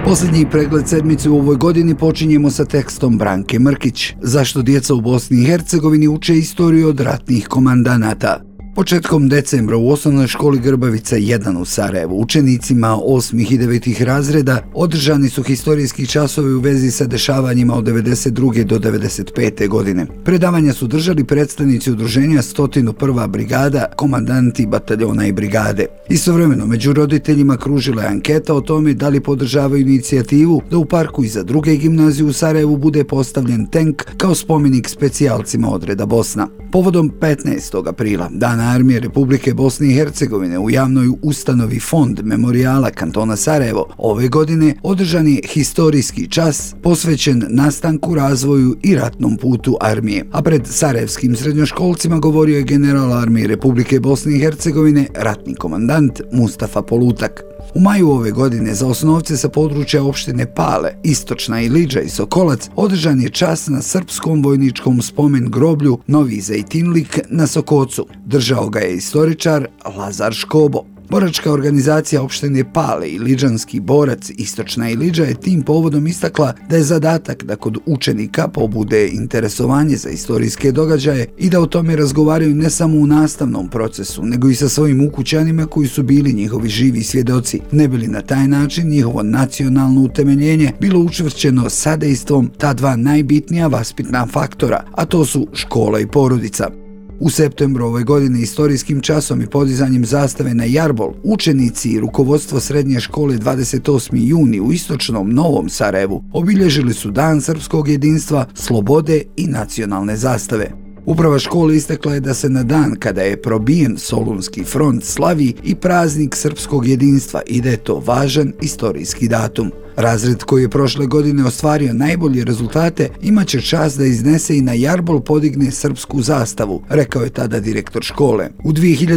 Posljednji pregled sedmice u ovoj godini počinjemo sa tekstom Branke Mrkić. Zašto djeca u Bosni i Hercegovini uče istoriju od ratnih komandanata? Početkom decembra u osnovnoj školi Grbavica 1 u Sarajevu učenicima 8. i 9. razreda održani su historijski časovi u vezi sa dešavanjima od 92. do 95. godine. Predavanja su držali predstavnici udruženja 101. brigada, komandanti bataljona i brigade. Istovremeno među roditeljima kružila je anketa o tome da li podržavaju inicijativu da u parku iza druge gimnazije u Sarajevu bude postavljen tenk kao spomenik specijalcima odreda Bosna. Povodom 15. aprila, Dana Armije Republike Bosne i Hercegovine, u javnoj ustanovi Fond memorijala kantona Sarajevo ove godine održan je historijski čas posvećen nastanku, razvoju i ratnom putu armije. A pred sarajevskim srednjoškolcima govorio je general Armije Republike Bosne i Hercegovine, ratni komandant Mustafa Polutak. U maju ove godine za osnovce sa područja opštine Pale, Istočna Ilidža i Sokolac održan je čas na srpskom vojničkom spomen groblju Novi Zejtinlik na Sokocu. Držao ga je istoričar Lazar Škobo. Boračka organizacija opštine Pale i Lidžanski borac Istočna Ilidža je tim povodom istakla da je zadatak da kod učenika pobude interesovanje za istorijske događaje i da o tome razgovaraju ne samo u nastavnom procesu, nego i sa svojim ukućanima koji su bili njihovi živi svjedoci, ne bi li na taj način njihovo nacionalno utemeljenje bilo učvršćeno sadejstvom ta dva najbitnija vaspitna faktora, a to su škola i porodica. U septembru ove godine istorijskim časom i podizanjem zastave na Jarbol učenici i rukovodstvo srednje škole 28. juni u istočnom Novom Sarajevu obilježili su Dan srpskog jedinstva, slobode i nacionalne zastave. Uprava škole istakla je da se na dan kada je probijen Solunski front slavi i praznik srpskog jedinstva i da je to važan istorijski datum. Razred koji je prošle godine ostvario najbolje rezultate imaće čast da iznese i na Jarbol podigne srpsku zastavu, rekao je tada direktor škole. U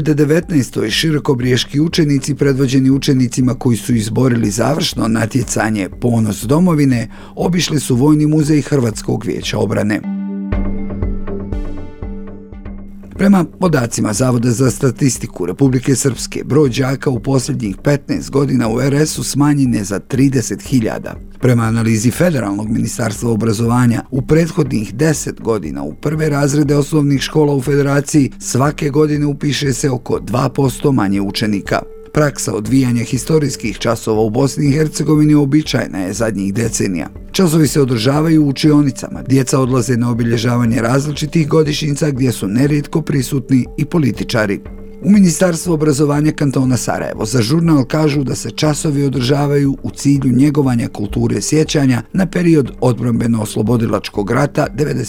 2019. širokobriješki učenici predvođeni učenicima koji su izborili završno natjecanje Ponos domovine obišli su Vojni muzej Hrvatskog vijeća obrane. Prema podacima Zavoda za statistiku Republike Srpske, broj đaka u posljednjih 15 godina u RS-u smanjen je za 30.000. Prema analizi Federalnog ministarstva obrazovanja, u prethodnih 10 godina u prve razrede osnovnih škola u Federaciji svake godine upiše se oko 2% manje učenika. Praksa odvijanja historijskih časova u Bosni i Hercegovini uobičajena je zadnjih decenija. Časovi se održavaju u učionicama, djeca odlaze na obilježavanje različitih godišnjica gdje su nerijetko prisutni i političari. U Ministarstvu obrazovanja kantona Sarajevo za žurnal kažu da se časovi održavaju u cilju njegovanja kulture sjećanja na period odbrambeno-oslobodilačkog rata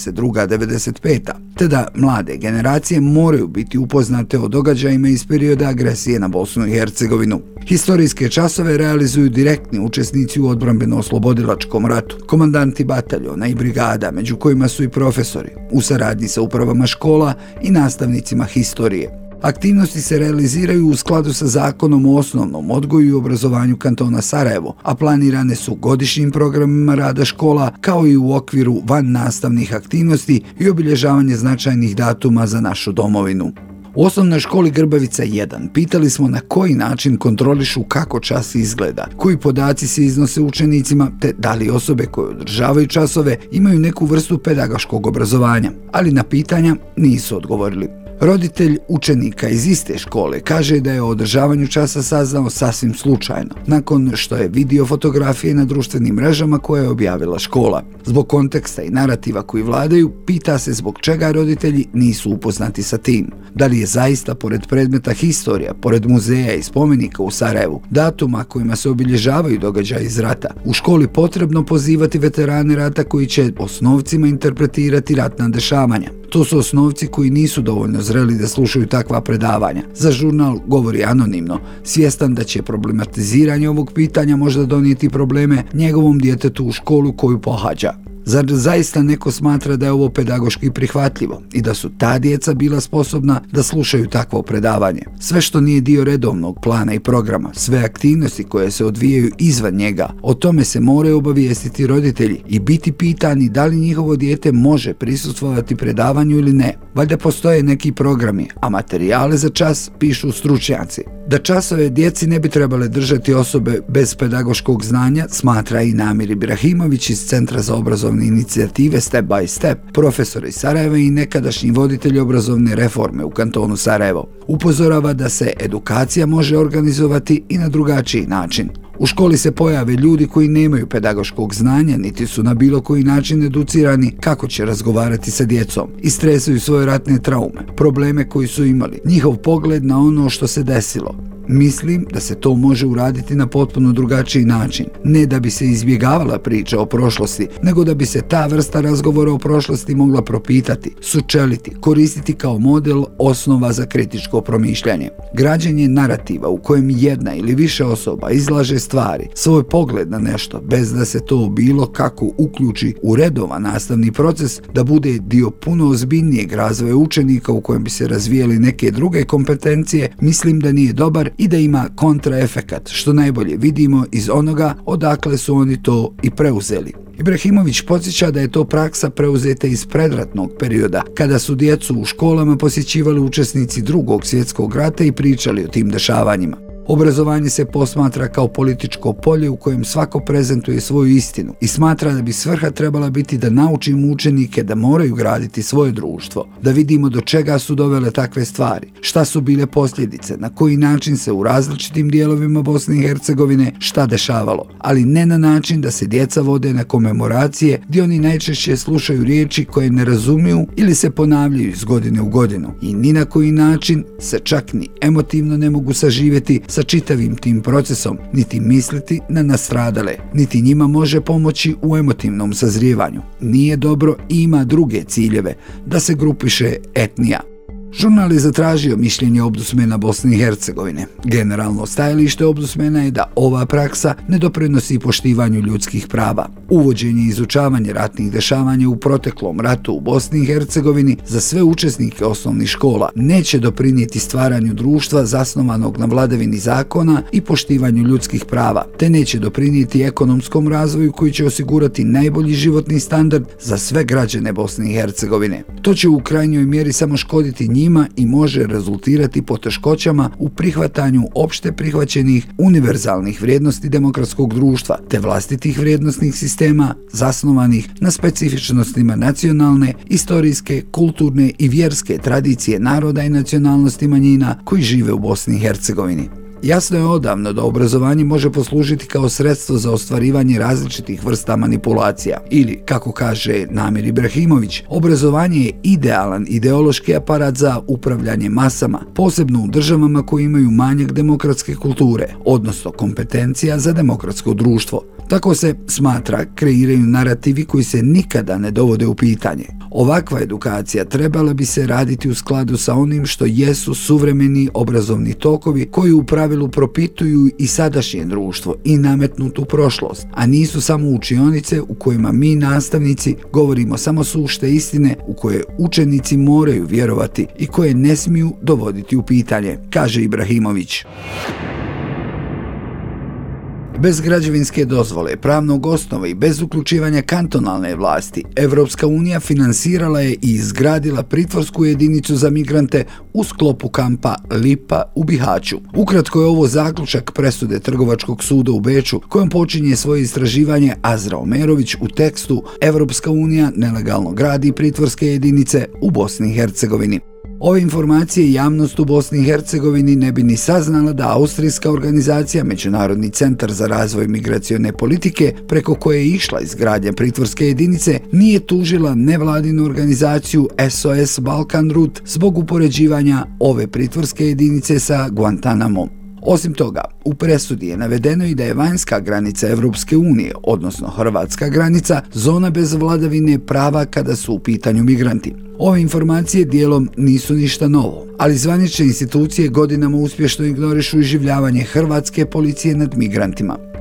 92-95, te da mlade generacije moraju biti upoznate o događajima iz perioda agresije na Bosnu i Hercegovinu. Historijske časove realizuju direktni učesnici u odbrambeno-oslobodilačkom ratu, komandanti bataljona i brigada, među kojima su i profesori, u saradnji sa upravama škola i nastavnicima historije. Aktivnosti se realiziraju u skladu sa Zakonom o osnovnom odgoju i obrazovanju kantona Sarajevo, a planirane su godišnjim programima rada škola kao i u okviru vannastavnih aktivnosti i obilježavanje značajnih datuma za našu domovinu. U osnovnoj školi Grbavica 1 pitali smo na koji način kontrolišu kako čas izgleda, koji podaci se iznose učenicima, te da li osobe koje održavaju časove imaju neku vrstu pedagoškog obrazovanja, ali na pitanja nisu odgovorili. Roditelj učenika iz iste škole kaže da je o održavanju časa saznao sasvim slučajno, nakon što je vidio fotografije na društvenim mrežama koje je objavila škola. Zbog konteksta i narativa koji vladaju, pita se zbog čega roditelji nisu upoznati sa tim. Da li je zaista pored predmeta historija, pored muzeja i spomenika u Sarajevu, datuma kojima se obilježavaju događaji iz rata, u školi potrebno pozivati veterane rata koji će osnovcima interpretirati ratna dešavanja. To su osnovci koji nisu dovoljno zreli da slušaju takva predavanja. Za žurnal govori anonimno, svjestan da će problematiziranje ovog pitanja možda donijeti probleme njegovom djetetu u školu koju pohađa. Zar zaista neko smatra da je ovo pedagoški prihvatljivo i da su ta djeca bila sposobna da slušaju takvo predavanje? Sve što nije dio redovnog plana i programa, sve aktivnosti koje se odvijaju izvan njega, o tome se moraju obavijestiti roditelji i biti pitani da li njihovo dijete može prisustvovati predavanju ili ne. Valjda postoje neki programi, a materijale za čas pišu stručnjaci. Da časove djeci ne bi trebale držati osobe bez pedagoškog znanja, smatra i Namir Ibrahimović iz Centra za obrazovne inicijative Step by Step, profesor iz Sarajeva i nekadašnji voditelj obrazovne reforme u kantonu Sarajevo. Upozorava da se edukacija može organizovati i na drugačiji način. U školi se pojave ljudi koji nemaju pedagoškog znanja, niti su na bilo koji način educirani kako će razgovarati sa djecom. Istresaju svoje ratne traume, probleme koji su imali, njihov pogled na ono što se desilo. Mislim da se to može uraditi na potpuno drugačiji način. Ne da bi se izbjegavala priča o prošlosti, nego da bi se ta vrsta razgovora o prošlosti mogla propitati, sučeliti, koristiti kao model osnova za kritičko promišljanje. Građenje narativa u kojem jedna ili više osoba izlaže stvari, svoj pogled na nešto, bez da se to bilo kako uključi u redovan nastavni proces, da bude dio puno ozbiljnijeg razvoja učenika u kojem bi se razvijeli neke druge kompetencije, mislim da nije dobar i da ima kontraefekat, što najbolje vidimo iz onoga odakle su oni to i preuzeli. Ibrahimović podsjeća da je to praksa preuzeta iz predratnog perioda, kada su djecu u školama posjećivali učesnici Drugog svjetskog rata i pričali o tim dešavanjima. Obrazovanje se posmatra kao političko polje u kojem svako prezentuje svoju istinu i smatra da bi svrha trebala biti da naučimo učenike da moraju graditi svoje društvo, da vidimo do čega su dovele takve stvari, šta su bile posljedice, na koji način se u različitim dijelovima Bosne i Hercegovine šta dešavalo, ali ne na način da se djeca vode na komemoracije gdje oni najčešće slušaju riječi koje ne razumiju ili se ponavljaju iz godine u godinu i ni na koji način se čak ni emotivno ne mogu saživjeti sa čitavim tim procesom, niti misliti na nastradale, niti njima može pomoći u emotivnom sazrijevanju. Nije dobro i ima druge ciljeve, da se grupiše etnija. Žurnal je zatražio mišljenje Ombudsmana Bosne i Hercegovine. Generalno stajalište Ombudsmana je da ova praksa ne doprinosi poštivanju ljudskih prava. Uvođenje i izučavanje ratnih dešavanja u proteklom ratu u Bosni i Hercegovini za sve učesnike osnovnih škola neće doprinijeti stvaranju društva zasnovanog na vladavini zakona i poštivanju ljudskih prava, te neće doprinijeti ekonomskom razvoju koji će osigurati najbolji životni standard za sve građane Bosne i Hercegovine. To će u krajnjoj mjeri samo škoditi njima i može rezultirati poteškoćama u prihvatanju opšte prihvaćenih univerzalnih vrijednosti demokratskog društva te vlastitih vrijednosnih sistema zasnovanih na specifičnostima nacionalne, istorijske, kulturne i vjerske tradicije naroda i nacionalnosti manjina koji žive u Bosni i Hercegovini. Jasno je odavno da obrazovanje može poslužiti kao sredstvo za ostvarivanje različitih vrsta manipulacija ili, kako kaže Namir Ibrahimović, obrazovanje je idealan ideološki aparat za upravljanje masama, posebno u državama koje imaju manjak demokratske kulture, odnosno kompetencija za demokratsko društvo. Tako se, smatra, kreiraju narativi koji se nikada ne dovode u pitanje. Ovakva edukacija trebala bi se raditi u skladu sa onim što jesu suvremeni obrazovni tokovi koji u pravilu propituju i sadašnje društvo i nametnutu prošlost, a nisu samo učionice u kojima mi nastavnici govorimo samo sušte istine u koje učenici moraju vjerovati i koje ne smiju dovoditi u pitanje, kaže Ibrahimović. Bez građevinske dozvole, pravnog osnova i bez uključivanja kantonalne vlasti, Evropska unija finansirala je i izgradila pritvorsku jedinicu za migrante u sklopu kampa Lipa u Bihaću. Ukratko je ovo zaključak presude Trgovačkog suda u Beču, kojom počinje svoje istraživanje Azra Omerović u tekstu Evropska unija nelegalno gradi pritvorske jedinice u Bosni i Hercegovini. Ove informacije javnost u Bosni i Hercegovini ne bi ni saznala da austrijska organizacija Međunarodni centar za razvoj migracione politike, preko koje je išla izgradnja pritvorske jedinice, nije tužila nevladinu organizaciju SOS Balkan Route zbog upoređivanja ove pritvorske jedinice sa Guantanamom. Osim toga, u presudi je navedeno i da je vanjska granica Evropske unije, odnosno hrvatska granica, zona bez vladavine prava kada su u pitanju migranti. Ove informacije dijelom nisu ništa novo, ali zvanične institucije godinama uspješno ignorišu iživljavanje hrvatske policije nad migrantima.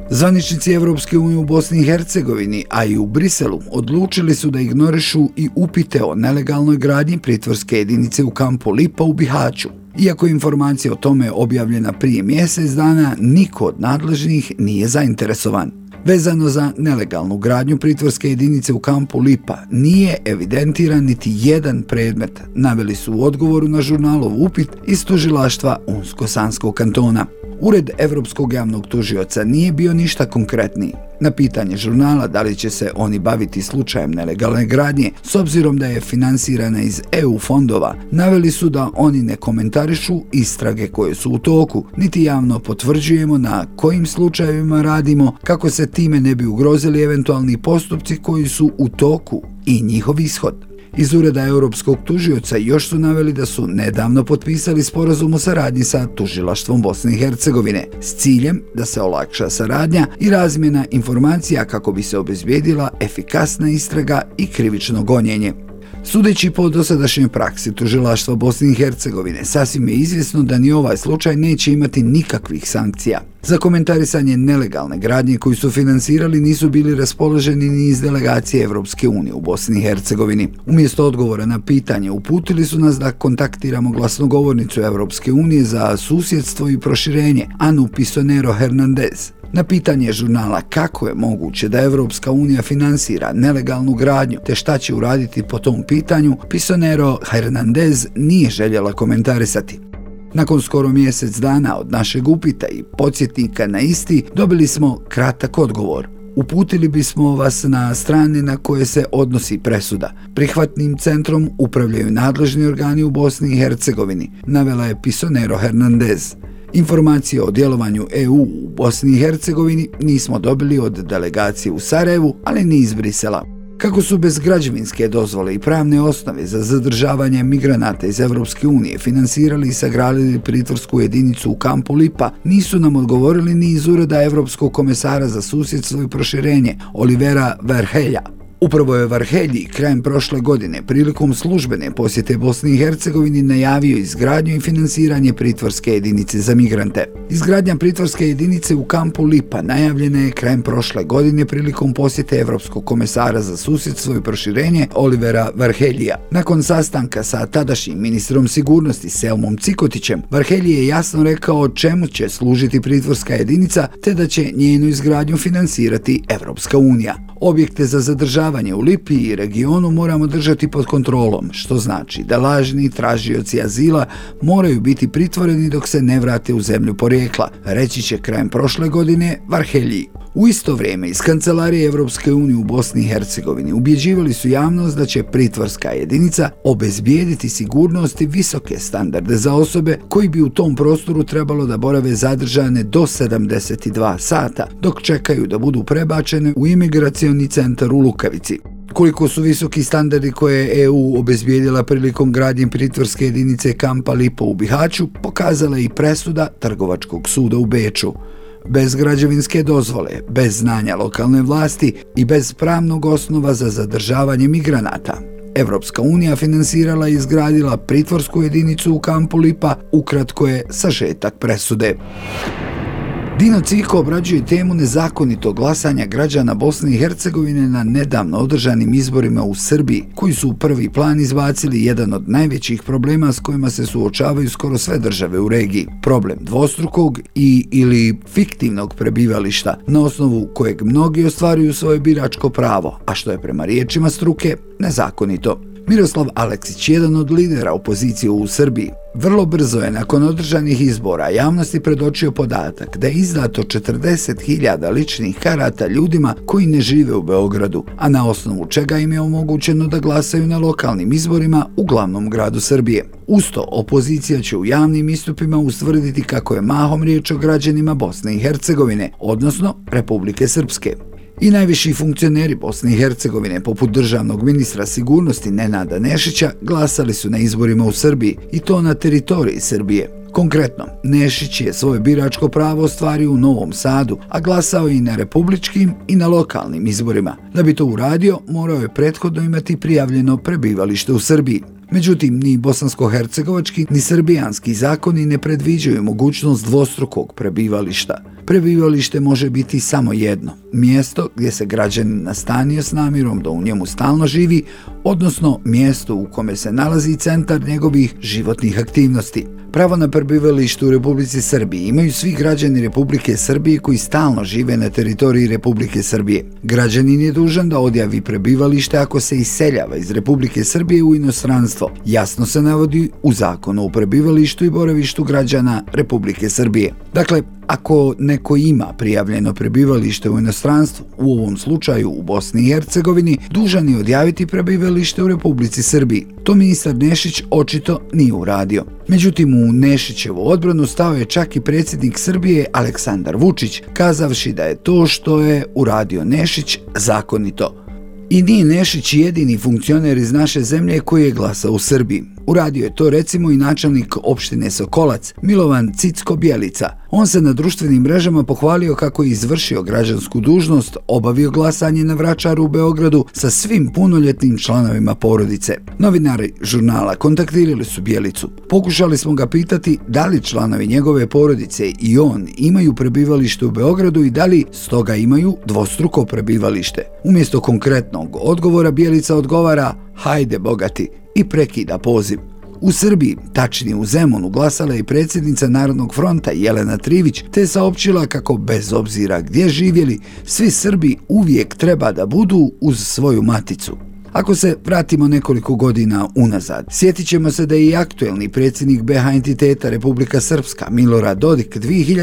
Zvaničnici Evropske unije u Bosni i Hercegovini, a i u Briselu, odlučili su da ignorišu i upite o nelegalnoj gradnji pritvorske jedinice u kampu Lipa u Bihaću. Iako je informacija o tome objavljena prije mjesec dana, niko od nadležnih nije zainteresovan. Vezano za nelegalnu gradnju pritvorske jedinice u kampu Lipa nije evidentiran niti jedan predmet, naveli su u odgovoru na žurnalov upit iz tužilaštva Unsko-Sanskog kantona. Ured Evropskog javnog tužioca nije bio ništa konkretniji. Na pitanje žurnala da li će se oni baviti slučajem nelegalne gradnje, s obzirom da je finansirana iz EU fondova, naveli su da oni ne komentarišu istrage koje su u toku, niti javno potvrđujemo na kojim slučajevima radimo kako se time ne bi ugrozili eventualni postupci koji su u toku i njihov ishod. Iz Ureda Europskog tužioca još su naveli da su nedavno potpisali sporazum o saradnji sa tužilaštvom Bosne i Hercegovine s ciljem da se olakša saradnja i razmjena informacija kako bi se obezbijedila efikasna istraga i krivično gonjenje. Sudeći po dosadašnjoj praksi tužilaštva Bosne i Hercegovine, sasvim je izvjesno da ni ovaj slučaj neće imati nikakvih sankcija. Za komentarisanje nelegalne gradnje koju su finansirali nisu bili raspoloženi ni iz delegacije Evropske unije u Bosni i Hercegovini. Umjesto odgovora na pitanje uputili su nas da kontaktiramo glasnogovornicu Evropske unije za susjedstvo i proširenje, Anu Pisonero Hernandez. Na pitanje žurnala kako je moguće da Evropska unija finansira nelegalnu gradnju te šta će uraditi po tom pitanju, Pisonero Hernandez nije željela komentarisati. Nakon skoro mjesec dana od našeg upita i podsjetnika na isti, dobili smo kratak odgovor. Uputili bismo vas na strane na koje se odnosi presuda. Prihvatnim centrom upravljaju nadležni organi u Bosni i Hercegovini, navela je Pisonero Hernandez. Informacije o djelovanju EU u Bosni i Hercegovini nismo dobili od delegacije u Sarajevu, ali ni iz Brisela. Kako su bez građevinske dozvole i pravne osnove za zadržavanje migranata iz Evropske unije finansirali i sagradili pritvorsku jedinicu u kampu Lipa, nisu nam odgovorili ni iz Ureda Evropskog komesara za susjedstvo i proširenje, Olivera Varhelja. Upravo je Varhelji krajem prošle godine prilikom službene posjete Bosni i Hercegovini najavio izgradnju i finansiranje pritvorske jedinice za migrante. Izgradnja pritvorske jedinice u kampu Lipa najavljena je krajem prošle godine prilikom posjete Evropskog komesara za susjedstvo i proširenje Olivera Varheljija. Nakon sastanka sa tadašnjim ministrom sigurnosti Selmom Cikotićem, Varhelji je jasno rekao čemu će služiti pritvorska jedinica te da će njenu izgradnju finansirati Evropska unija. Objekte za zadržavanje u Lipi i regionu moramo držati pod kontrolom, što znači da lažni tražioci azila moraju biti pritvoreni dok se ne vrate u zemlju porijekla, reći će krajem prošle godine Varhelji. U isto vrijeme iz Kancelarije Evropske unije u Bosni i Hercegovini ubjeđivali su javnost da će pritvorska jedinica obezbijediti sigurnost i visoke standarde za osobe koji bi u tom prostoru trebalo da borave zadržane do 72 sata, dok čekaju da budu prebačene u imigracioni centar u Lukavici. Koliko su visoki standardi koje je EU obezbijedila prilikom gradnje pritvorske jedinice kampa Lipa u Bihaću, pokazala je i presuda Trgovačkog suda u Beču. Bez građevinske dozvole, bez znanja lokalne vlasti i bez pravnog osnova za zadržavanje migranata, Evropska unija finansirala i izgradila pritvorsku jedinicu u kampu Lipa, ukratko je sažetak presude. Dino Ciko obrađuje temu nezakonitog glasanja građana Bosne i Hercegovine na nedavno održanim izborima u Srbiji, koji su u prvi plan izbacili jedan od najvećih problema s kojima se suočavaju skoro sve države u regiji. Problem dvostrukog ili fiktivnog prebivališta, na osnovu kojeg mnogi ostvaruju svoje biračko pravo, a što je prema riječima struke nezakonito. Miroslav Aleksić, jedan od lidera opozicije u Srbiji, vrlo brzo je nakon održanih izbora javnosti predočio podatak da je izdato 40.000 ličnih karata ljudima koji ne žive u Beogradu, a na osnovu čega im je omogućeno da glasaju na lokalnim izborima u glavnom gradu Srbije. Usto, opozicija će u javnim istupima ustvrditi kako je mahom riječ o građanima Bosne i Hercegovine, odnosno Republike Srpske. I najviši funkcioneri Bosne i Hercegovine, poput državnog ministra sigurnosti Nenada Nešića, glasali su na izborima u Srbiji, i to na teritoriji Srbije. Konkretno, Nešić je svoje biračko pravo ostvario u Novom Sadu, a glasao i na republičkim i na lokalnim izborima. Da bi to uradio, morao je prethodno imati prijavljeno prebivalište u Srbiji. Međutim, ni bosansko-hercegovački ni srbijanski zakoni ne predviđaju mogućnost dvostrukog prebivališta. prebivalište može biti samo jedno, mjesto gdje se građanin nastanio s namjerom da u njemu stalno živi, odnosno mjesto u kome se nalazi centar njegovih životnih aktivnosti. Pravo na prebivalište u Republici Srbiji imaju svi građani Republike Srbije koji stalno žive na teritoriji Republike Srbije. Građanin je dužan da odjavi prebivalište ako se iseljava iz Republike Srbije u inostranstvo. Jasno se navodi u Zakonu o prebivalištu i boravištu građana Republike Srbije. Dakle, ako neko ima prijavljeno prebivalište u inostranstvu, u ovom slučaju u Bosni i Hercegovini, dužan je odjaviti prebivalište u Republici Srbiji. To ministar Nešić očito nije uradio. Međutim, u Nešićevu odbranu stao je čak i predsjednik Srbije Aleksandar Vučić, kazavši da je to što je uradio Nešić zakonito. I nije Nešić jedini funkcioner iz naše zemlje koji je glasao u Srbiji. Uradio je to recimo i načelnik opštine Sokolac, Milovan Cicko-Bjelica. On se na društvenim mrežama pohvalio kako je izvršio građansku dužnost, obavio glasanje na Vračaru u Beogradu sa svim punoljetnim članovima porodice. Novinari žurnala kontaktirali su Bjelicu. Pokušali smo ga pitati da li članovi njegove porodice i on imaju prebivalište u Beogradu i da li stoga imaju dvostruko prebivalište. Umjesto konkretnog odgovora Bjelica odgovara "Hajde bogati" i prekida poziv. U Srbiji, tačnije u Zemunu, glasala je i predsjednica Narodnog fronta Jelena Trivić, te saopćila kako bez obzira gdje živjeli, svi Srbi uvijek treba da budu uz svoju maticu. Ako se vratimo nekoliko godina unazad, sjetit ćemo se da je i aktuelni predsjednik BiH entiteta Republika Srpska Milorad Dodik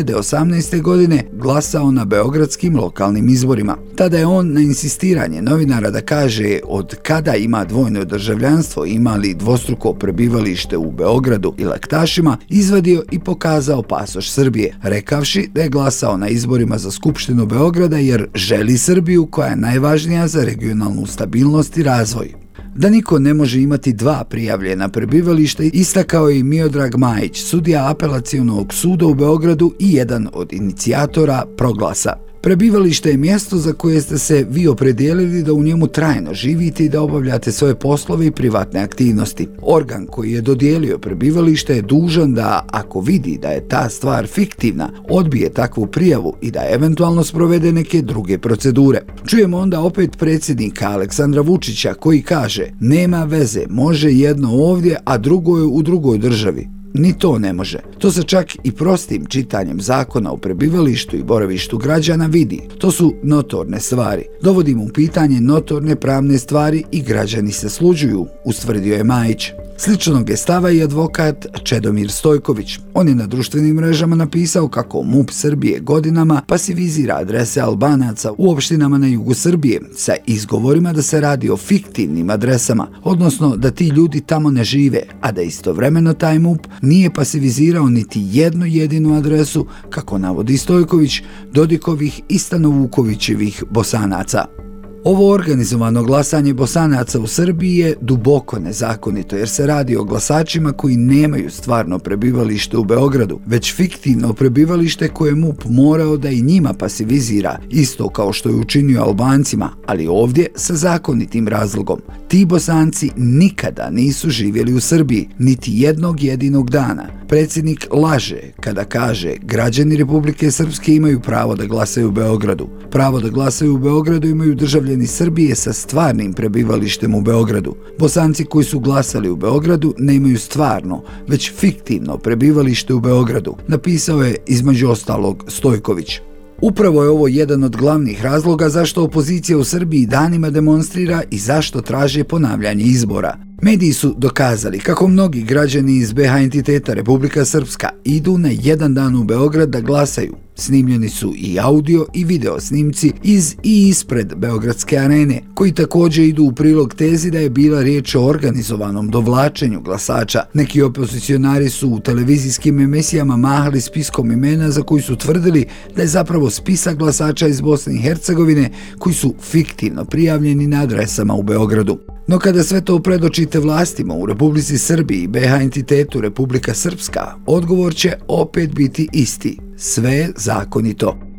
2018. godine glasao na beogradskim lokalnim izborima. Tada je on na insistiranje novinara da kaže od kada ima dvojno državljanstvo i ima li dvostruko prebivalište u Beogradu i Laktašima, izvadio i pokazao pasoš Srbije, rekavši da je glasao na izborima za Skupštinu Beograda jer želi Srbiju koja je najvažnija za regionalnu stabilnost i razvoj. Da niko ne može imati dva prijavljena prebivališta istakao je i Miodrag Majić, sudija Apelacionog suda u Beogradu i jedan od inicijatora Proglasa. Prebivalište je mjesto za koje ste se vi opredijelili da u njemu trajno živite i da obavljate svoje poslove i privatne aktivnosti. Organ koji je dodijelio prebivalište je dužan da, ako vidi da je ta stvar fiktivna, odbije takvu prijavu i da eventualno sprovede neke druge procedure. Čujemo onda opet predsjednika Aleksandra Vučića koji kaže: "Nema veze, može jedno ovdje, a drugo je u drugoj državi." Ni to ne može. To se čak i prostim čitanjem zakona o prebivalištu i boravištu građana vidi. To su notorne stvari. Dovodimo u pitanje notorne pravne stvari i građani se sluđuju, ustvrdio je Majić. Sličnog je stava i advokat Čedomir Stojković. On je na društvenim mrežama napisao kako MUP Srbije godinama pasivizira adrese Albanaca u opštinama na jugu Srbije sa izgovorima da se radi o fiktivnim adresama, odnosno da ti ljudi tamo ne žive, a da istovremeno taj MUP nije pasivizirao niti jednu jedinu adresu, kako navodi Stojković, Dodikovih i Stanovukovićevih Bosanaca. Ovo organizovano glasanje Bosanaca u Srbiji je duboko nezakonito jer se radi o glasačima koji nemaju stvarno prebivalište u Beogradu, već fiktivno prebivalište koje MUP morao da i njima pasivizira, isto kao što je učinio Albancima, ali ovdje sa zakonitim razlogom. Ti Bosanci nikada nisu živjeli u Srbiji, niti jednog jedinog dana. Predsjednik laže kada kaže građani Republike Srpske imaju pravo da glasaju u Beogradu. Pravo da glasaju u Beogradu imaju državljani Srbije sa stvarnim prebivalištem u Beogradu. Bosanci koji su glasali u Beogradu ne imaju stvarno, već fiktivno prebivalište u Beogradu, napisao je između ostalog Stojković. Upravo je ovo jedan od glavnih razloga zašto opozicija u Srbiji danima demonstrira i zašto traže ponavljanje izbora. Mediji su dokazali kako mnogi građani iz BiH entiteta Republika Srpska idu na jedan dan u Beograd da glasaju. Snimljeni su i audio i video snimci iz i ispred Beogradske arene, koji također idu u prilog tezi da je bila riječ o organizovanom dovlačenju glasača. Neki opozicionari su u televizijskim emisijama mahali spiskom imena za koji su tvrdili da je zapravo spisak glasača iz Bosne i Hercegovine koji su fiktivno prijavljeni na adresama u Beogradu. No kada sve to predočite vlastima u Republici Srbiji i BiH entitetu Republika Srpska, odgovor će opet biti isti. Sve je zakonito.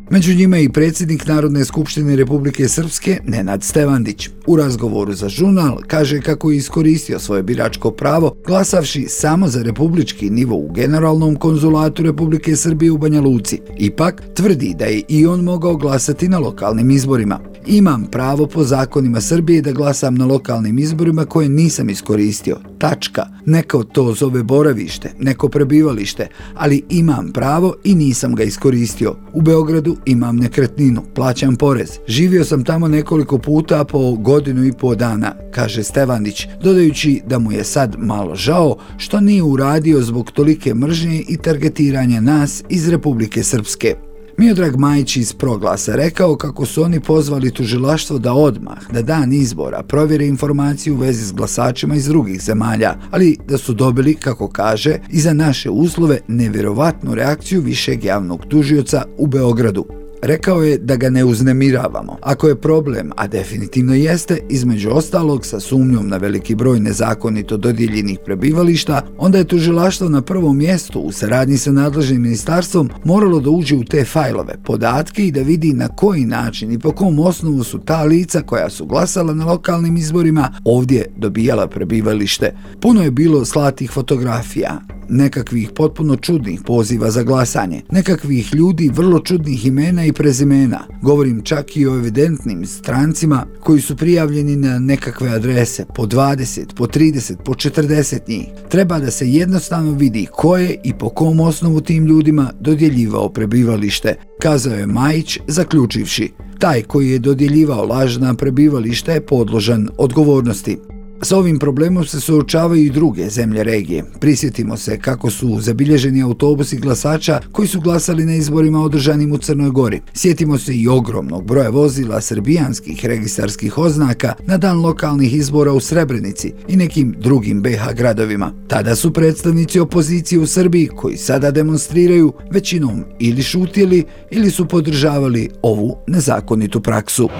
Među njima je i predsjednik Narodne skupštine Republike Srpske Nenad Stevandić. U razgovoru za žurnal kaže kako je iskoristio svoje biračko pravo glasavši samo za republički nivo u Generalnom konzulatu Republike Srbije u Banja Luci. Ipak tvrdi da je i on mogao glasati na lokalnim izborima. Imam pravo po zakonima Srbije da glasam na lokalnim izborima koje nisam iskoristio. Tačka. Neko to zove boravište, neko prebivalište, ali imam pravo i nisam ga iskoristio. U Beogradu imam nekretninu, plaćam porez. Živio sam tamo nekoliko puta po 1,5 dana, kaže Stevandić, dodajući da mu je sad malo žao što nije uradio zbog tolike mržnje i targetiranja nas iz Republike Srpske. Miodrag Majić iz Proglasa rekao kako su oni pozvali tužilaštvo da odmah, na dan izbora, provjere informaciju u vezi s glasačima iz drugih zemalja, ali da su dobili, kako kaže, i za naše uslove nevjerovatnu reakciju višeg javnog tužioca u Beogradu. Rekao je da ga ne uznemiravamo. Ako je problem, a definitivno jeste, između ostalog sa sumnjom na veliki broj nezakonito dodijeljenih prebivališta, onda je tužilaštvo na prvom mjestu u saradnji sa nadležnim ministarstvom moralo da uđe u te fajlove, podatke i da vidi na koji način i po kom osnovu su ta lica koja su glasala na lokalnim izborima ovdje dobijala prebivalište. Puno je bilo slatih fotografija, nekakvih potpuno čudnih poziva za glasanje, nekakvih ljudi vrlo čudnih imena i prezimena. Govorim čak i o evidentnim strancima koji su prijavljeni na nekakve adrese, po 20, po 30, po 40 njih. Treba da se jednostavno vidi ko je i po kom osnovu tim ljudima dodjeljivao prebivalište, kazao je Majić, zaključivši: taj koji je dodjeljivao lažna prebivališta je podložan odgovornosti. S ovim problemom se suočavaju i druge zemlje regije. Prisjetimo se kako su zabilježeni autobusi glasača koji su glasali na izborima održanim u Crnoj Gori. Sjetimo se i ogromnog broja vozila srbijanskih registarskih oznaka na dan lokalnih izbora u Srebrenici i nekim drugim BiH gradovima. Tada su predstavnici opozicije u Srbiji, koji sada demonstriraju, većinom ili šutjeli ili su podržavali ovu nezakonitu praksu.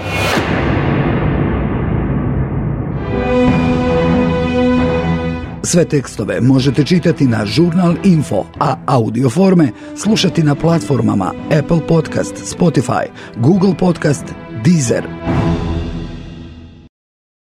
Sve tekstove možete čitati na Žurnal Info, a audio forme slušati na platformama Apple Podcast, Spotify, Google Podcast, Deezer.